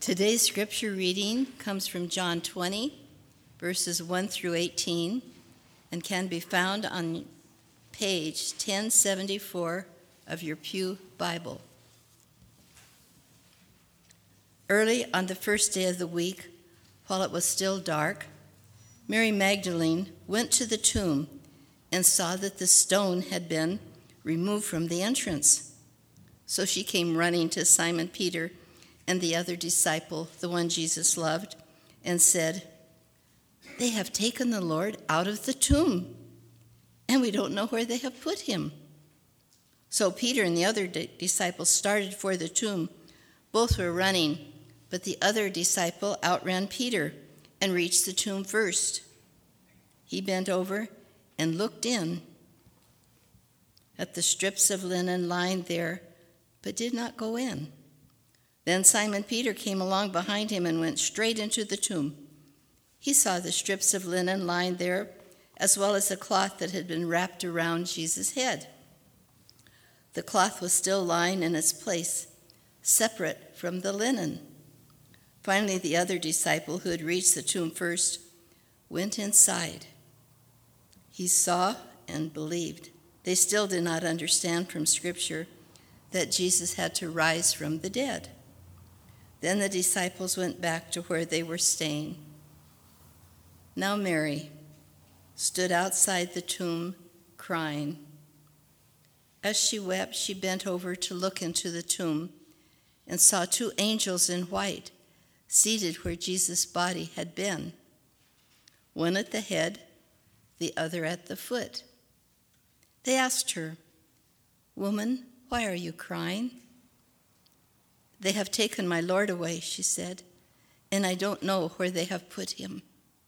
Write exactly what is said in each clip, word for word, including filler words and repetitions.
Today's scripture reading comes from John twenty, verses one through eighteen, and can be found on page ten seventy-four of your Pew Bible. Early on the first day of the week, while it was still dark, Mary Magdalene went to the tomb and saw that the stone had been removed from the entrance. So she came running to Simon Peter and the other disciple, the one Jesus loved, and said, "They have taken the Lord out of the tomb, and we don't know where they have put him." So Peter and the other di- disciple started for the tomb. Both were running, but the other disciple outran Peter and reached the tomb first. He bent over and looked in at the strips of linen lying there, but did not go in. Then Simon Peter came along behind him and went straight into the tomb. He saw the strips of linen lying there, as well as the cloth that had been wrapped around Jesus' head. The cloth was still lying in its place, separate from the linen. Finally, the other disciple, who had reached the tomb first, went inside. He saw and believed. They still did not understand from Scripture that Jesus had to rise from the dead. Then the disciples went back to where they were staying. Now Mary stood outside the tomb crying. As she wept, she bent over to look into the tomb and saw two angels in white seated where Jesus' body had been, one at the head, the other at the foot. They asked her, "Woman, why are you crying?" "They have taken my Lord away," she said, "and I don't know where they have put him."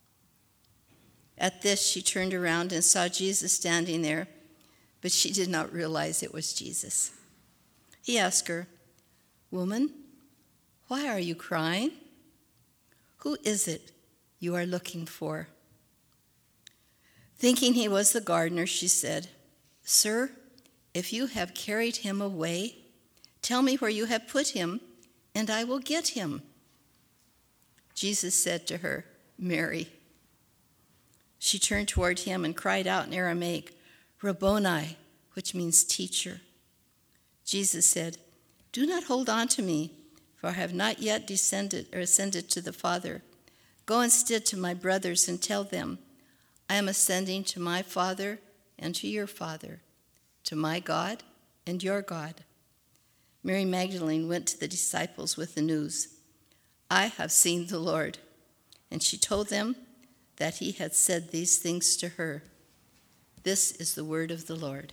At this, she turned around and saw Jesus standing there, but she did not realize it was Jesus. He asked her, "Woman, why are you crying? Who is it you are looking for?" Thinking he was the gardener, she said, "Sir, if you have carried him away, tell me where you have put him, and I will get him." Jesus said to her, "Mary." She turned toward him and cried out in Aramaic, "Rabboni," which means teacher. Jesus said, "Do not hold on to me, for I have not yet descended or ascended to the Father. Go instead to my brothers and tell them, I am ascending to my Father and to your Father, to my God and your God." Mary Magdalene went to the disciples with the news, "I have seen the Lord." And she told them that he had said these things to her. This is the word of the Lord.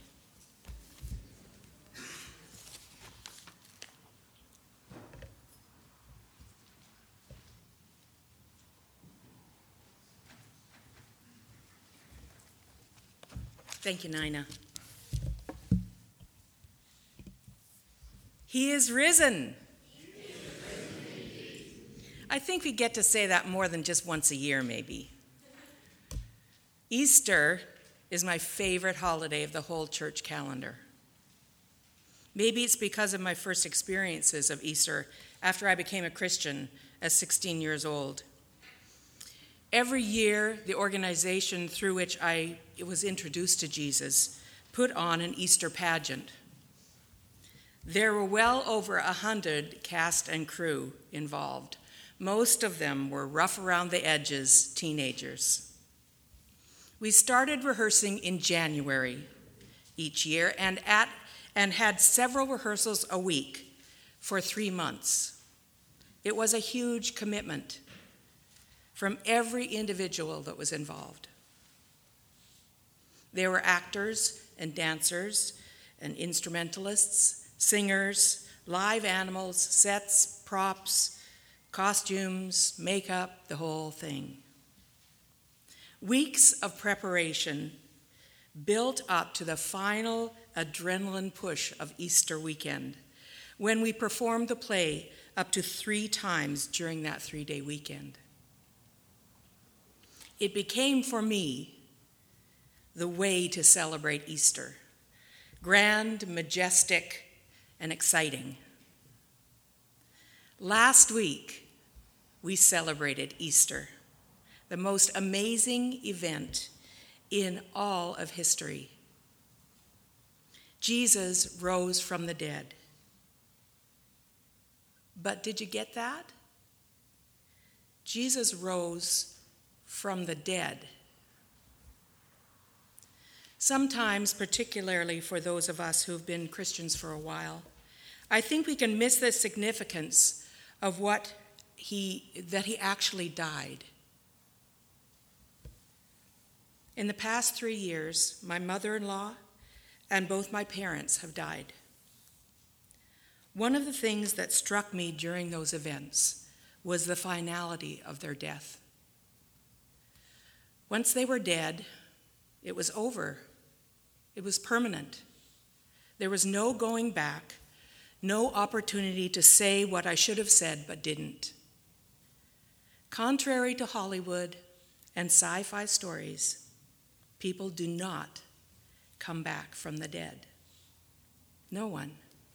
Thank you, Nina. He is risen. He is risen. I think we get to say that more than just once a year, maybe. Easter is my favorite holiday of the whole church calendar. Maybe it's because of my first experiences of Easter after I became a Christian at sixteen years old. Every year, the organization through which I was introduced to Jesus put on an Easter pageant. There were well over a hundred cast and crew involved. Most of them were rough around the edges teenagers. We started rehearsing in January each year and at and had several rehearsals a week for three months. It was a huge commitment from every individual that was involved. There were actors and dancers and instrumentalists, singers, live animals, sets, props, costumes, makeup, the whole thing. Weeks of preparation built up to the final adrenaline push of Easter weekend, when we performed the play up to three times during that three-day weekend. It became for me the way to celebrate Easter, grand, majestic, and exciting. Last week, we celebrated Easter, the most amazing event in all of history. Jesus rose from the dead. But did you get that? Jesus rose from the dead. Sometimes, particularly for those of us who've been Christians for a while, I think we can miss the significance of what he, that he actually died. In the past three years, my mother-in-law and both my parents have died. One of the things that struck me during those events was the finality of their death. Once they were dead, it was over. It was permanent. There was no going back, no opportunity to say what I should have said but didn't. Contrary to Hollywood and sci-fi stories, people do not come back from the dead. No one.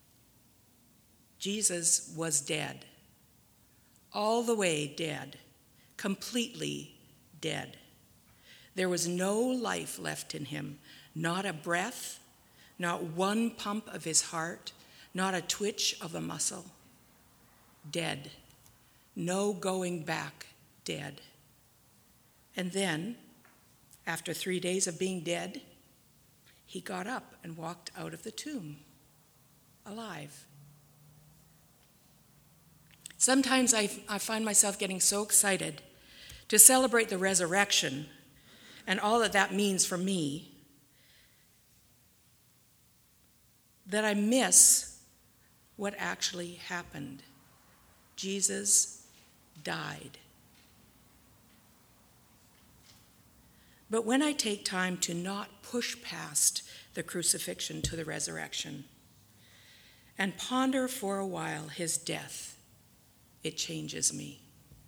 Jesus was dead. All the way dead. Completely dead. There was no life left in him. Not a breath, not one pump of his heart, not a twitch of a muscle. Dead. No going back. Dead. And then, after three days of being dead, he got up and walked out of the tomb, alive. Sometimes I, I find myself getting so excited to celebrate the resurrection and all that that means for me that I miss what actually happened. Jesus died. But when I take time to not push past the crucifixion to the resurrection and ponder for a while his death, it changes me.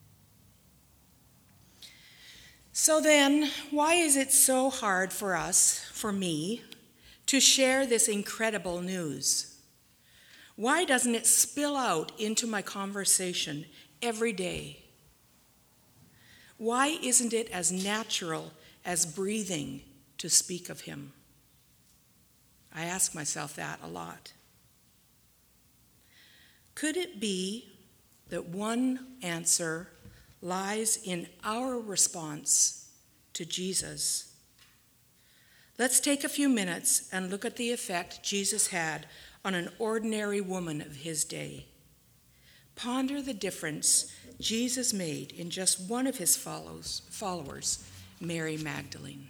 So then, why is it so hard for us, for me, to share this incredible news? Why doesn't it spill out into my conversation every day? Why isn't it as natural as breathing to speak of him? I ask myself that a lot. Could it be that one answer lies in our response to Jesus? Let's take a few minutes and look at the effect Jesus had on an ordinary woman of his day. Ponder the difference Jesus made in just one of his follows, followers, Mary Magdalene.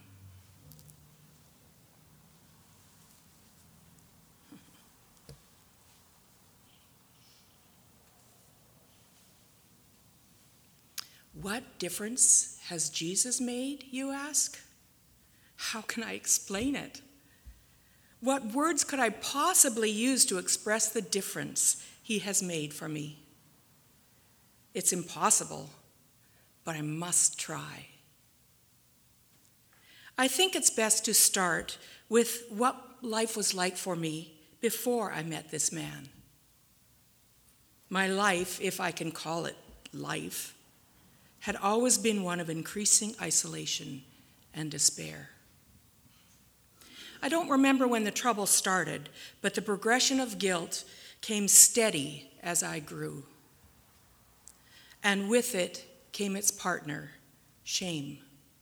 What difference has Jesus made, you ask? How can I explain it? What words could I possibly use to express the difference he has made for me? It's impossible, but I must try. I think it's best to start with what life was like for me before I met this man. My life, if I can call it life, had always been one of increasing isolation and despair. I don't remember when the trouble started, but the progression of guilt came steady as I grew. And with it came its partner, shame.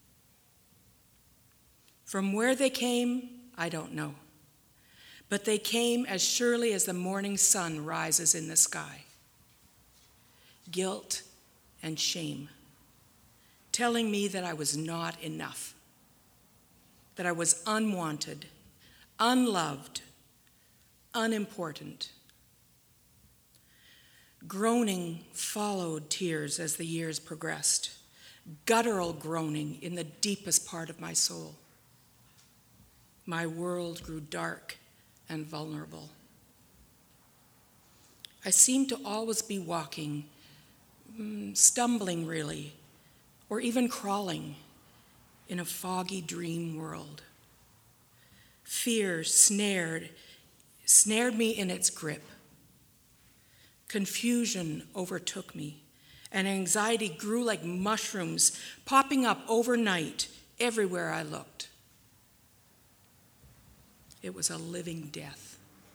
From where they came, I don't know. But they came as surely as the morning sun rises in the sky. Guilt and shame, telling me that I was not enough, that I was unwanted, unloved, unimportant. Groaning followed tears as the years progressed, guttural groaning in the deepest part of my soul. My world grew dark and vulnerable. I seemed to always be walking, stumbling really, or even crawling in a foggy dream world. Fear snared, snared me in its grip. Confusion overtook me, and anxiety grew like mushrooms, popping up overnight everywhere I looked. It was a living death.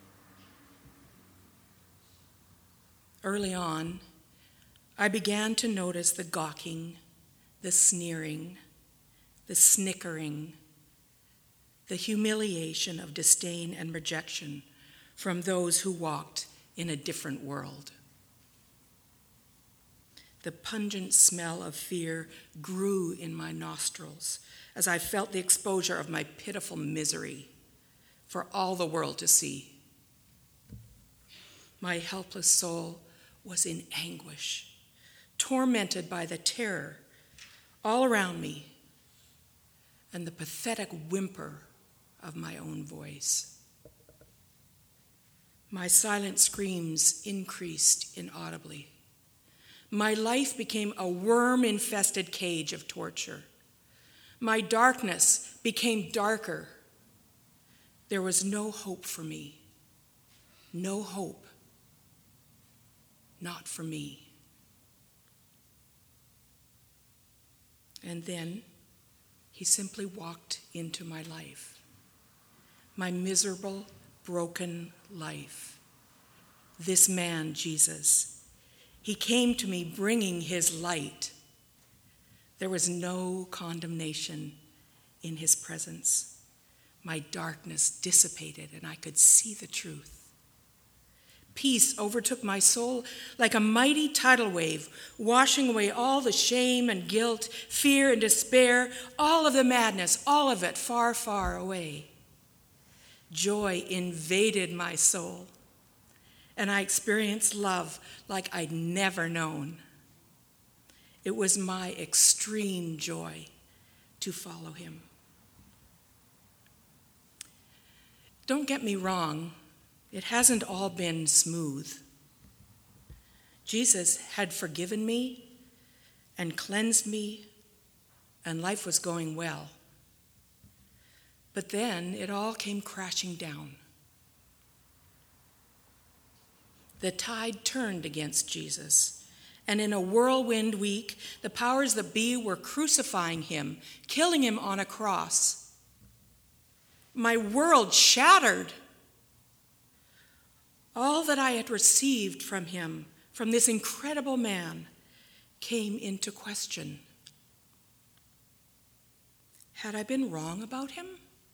Early on, I began to notice the gawking, the sneering, the snickering, the humiliation of disdain and rejection from those who walked in a different world. The pungent smell of fear grew in my nostrils as I felt the exposure of my pitiful misery for all the world to see. My helpless soul was in anguish, tormented by the terror all around me and the pathetic whimper of my own voice. My silent screams increased inaudibly. My life became a worm-infested cage of torture. My darkness became darker. There was no hope for me. No hope. Not for me. And then he simply walked into my life. My miserable, broken life. This man, Jesus, he came to me bringing his light. There was no condemnation in his presence. My darkness dissipated and I could see the truth. Peace overtook my soul like a mighty tidal wave, washing away all the shame and guilt, fear and despair, all of the madness, all of it far, far away. Joy invaded my soul, and I experienced love like I'd never known. It was my extreme joy to follow him. Don't get me wrong, it hasn't all been smooth. Jesus had forgiven me and cleansed me, and life was going well. But then it all came crashing down. The tide turned against Jesus, and in a whirlwind week, the powers that be were crucifying him, killing him on a cross. My world shattered. All that I had received from him, from this incredible man, came into question. Had I been wrong about him?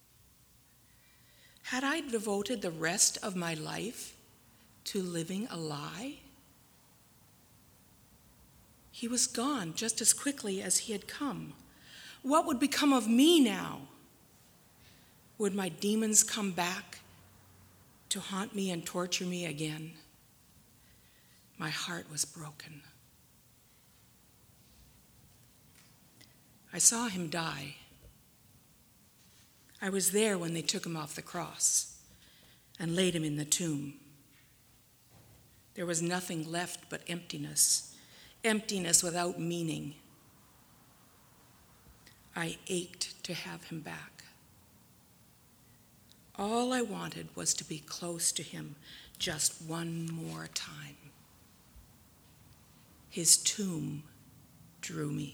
Had I devoted the rest of my life to living a lie? He was gone just as quickly as he had come. What would become of me now? Would my demons come back to haunt me and torture me again? My heart was broken. I saw him die. I was there when they took him off the cross and laid him in the tomb. There was nothing left but emptiness, emptiness without meaning. I ached to have him back. All I wanted was to be close to him just one more time. His tomb drew me.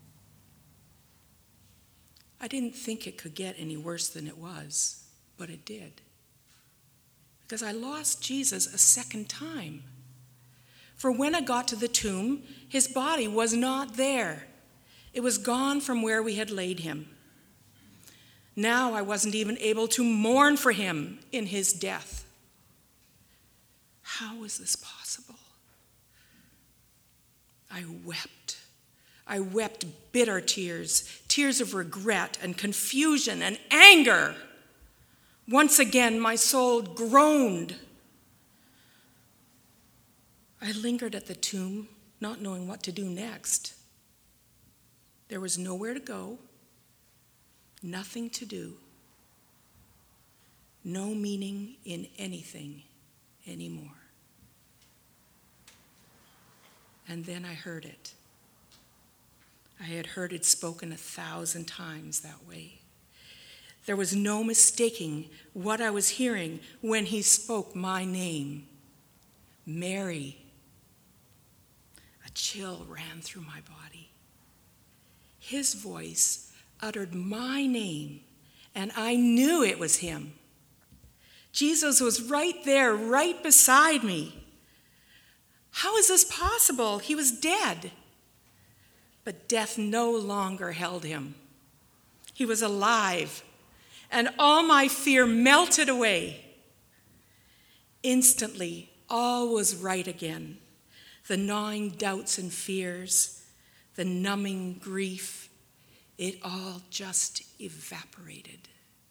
I didn't think it could get any worse than it was, but it did. Because I lost Jesus a second time. For when I got to the tomb, his body was not there. It was gone from where we had laid him. Now I wasn't even able to mourn for him in his death. How was this possible? I wept. I wept bitter tears, tears of regret and confusion and anger. Once again, my soul groaned. I lingered at the tomb, not knowing what to do next. There was nowhere to go, nothing to do, no meaning in anything anymore. And then I heard it. I had heard it spoken a thousand times that way. There was no mistaking what I was hearing when he spoke my name, Mary. A A chill ran through my body. His voice uttered my name, and I knew it was him. Jesus was right there, right beside me. How is this possible? He was dead. But death no longer held him. He was alive, and all my fear melted away. Instantly, all was right again. The gnawing doubts and fears, the numbing grief, it all just evaporated.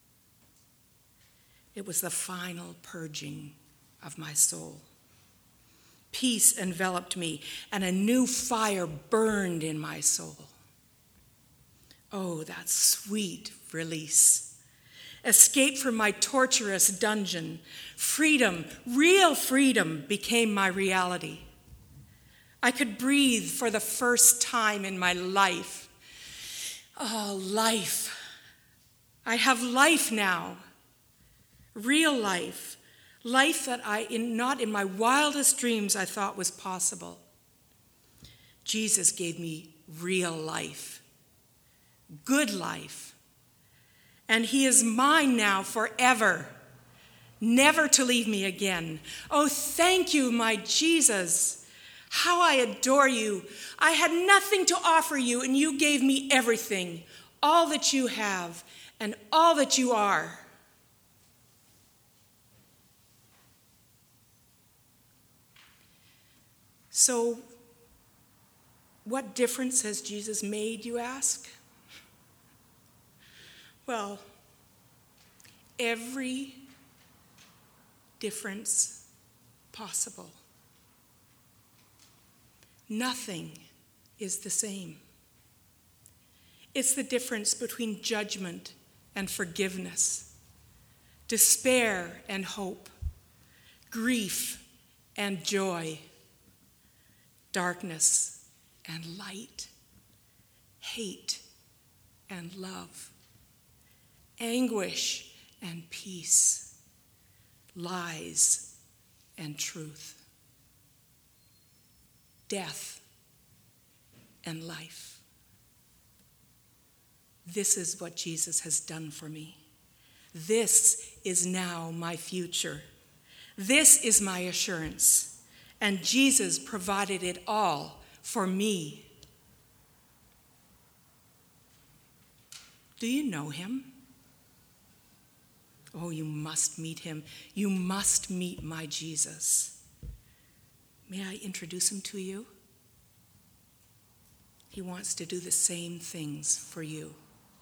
It was the final purging of my soul. Peace enveloped me, and a new fire burned in my soul. Oh, that sweet release. Escape from my torturous dungeon. Freedom, real freedom, became my reality. I could breathe for the first time in my life. Oh, life. I have life now. Real life. Life that I, in, not in my wildest dreams, I thought was possible. Jesus gave me real life. Good life. And he is mine now forever, never to leave me again. Oh, thank you, my Jesus. How I adore you. I had nothing to offer you, and you gave me everything, all that you have, and all that you are. So, what difference has Jesus made, you ask? Well, every difference possible. Nothing is the same. It's the difference between judgment and forgiveness, despair and hope, grief and joy, darkness and light, hate and love, anguish and peace, lies and truth, death and life. This is what Jesus has done for me. This is now my future. This is my assurance. And Jesus provided it all for me. Do you know him? Oh, you must meet him. You must meet my Jesus. May I introduce him to you? He wants to do the same things for you.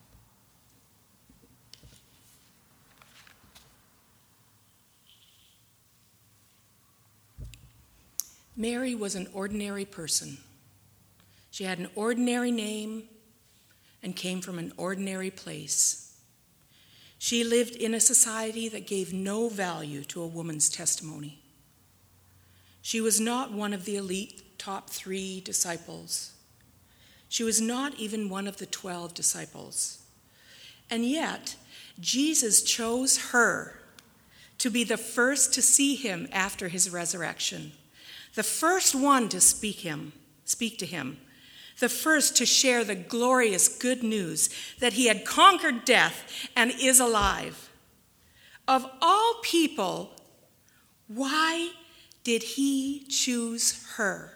Mary was an ordinary person. She had an ordinary name and came from an ordinary place. She lived in a society that gave no value to a woman's testimony. She was not one of the elite top three disciples. She was not even one of the twelve disciples. And yet, Jesus chose her to be the first to see him after his resurrection. The first one to speak him, speak to him, the first to share the glorious good news that he had conquered death and is alive. Of all people, why did he choose her?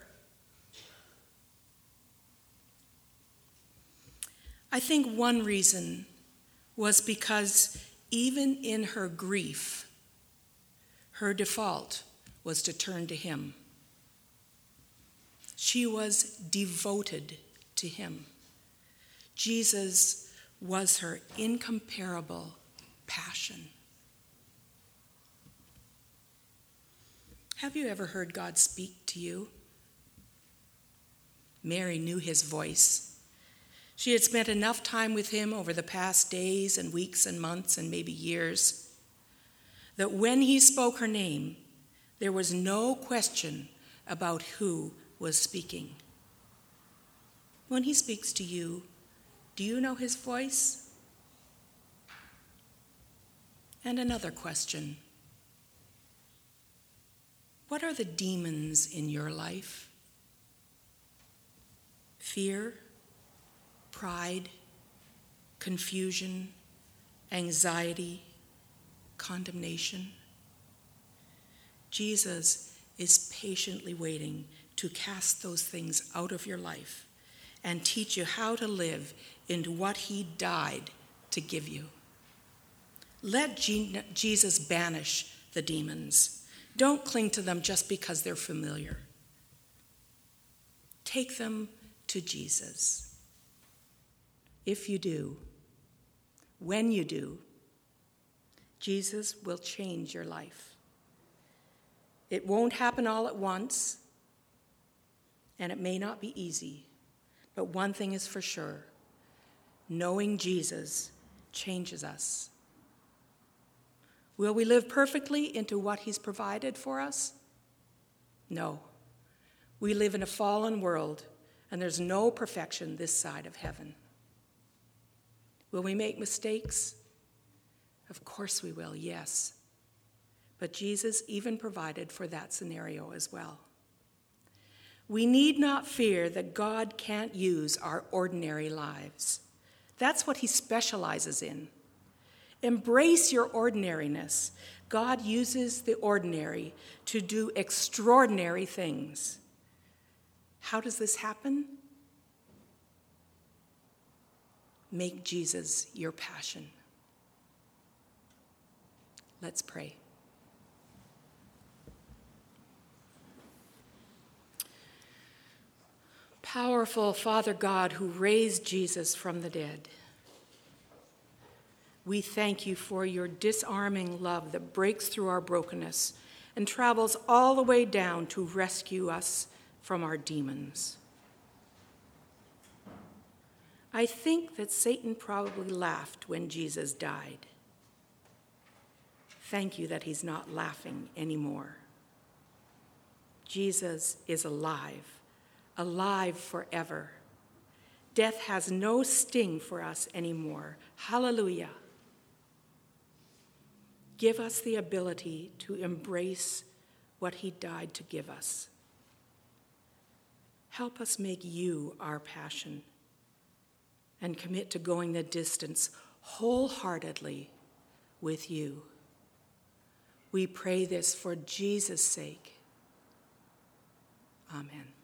I think one reason was because even in her grief, her default was to turn to him. She was devoted to him. Jesus was her incomparable passion. Have you ever heard God speak to you? Mary knew his voice. She had spent enough time with him over the past days and weeks and months and maybe years that when he spoke her name, there was no question about who was speaking. When he speaks to you, do you know his voice? And another question. What are the demons in your life? fear, pride, confusion, anxiety, condemnation. Jesus is patiently waiting to cast those things out of your life and teach you how to live into what he died to give you. Let Je- Jesus banish the demons. Don't cling to them just because they're familiar. Take them to Jesus. If you do, when you do, Jesus will change your life. It won't happen all at once, and it may not be easy, but one thing is for sure: knowing Jesus changes us. Will we live perfectly into what he's provided for us? No. We live in a fallen world, and there's no perfection this side of heaven. Will we make mistakes? Of course we will, yes. But Jesus even provided for that scenario as well. We need not fear that God can't use our ordinary lives. That's what he specializes in. Embrace your ordinariness. God uses the ordinary to do extraordinary things. How does this happen? Make Jesus your passion. Let's pray. Powerful Father God, who raised Jesus from the dead, we thank you for your disarming love that breaks through our brokenness and travels all the way down to rescue us from our demons. I think that Satan probably laughed when Jesus died. Thank you that he's not laughing anymore. Jesus is alive, alive forever. Death has no sting for us anymore. Hallelujah. Give us the ability to embrace what he died to give us. Help us make you our passion and commit to going the distance wholeheartedly with you. We pray this for Jesus' sake. Amen.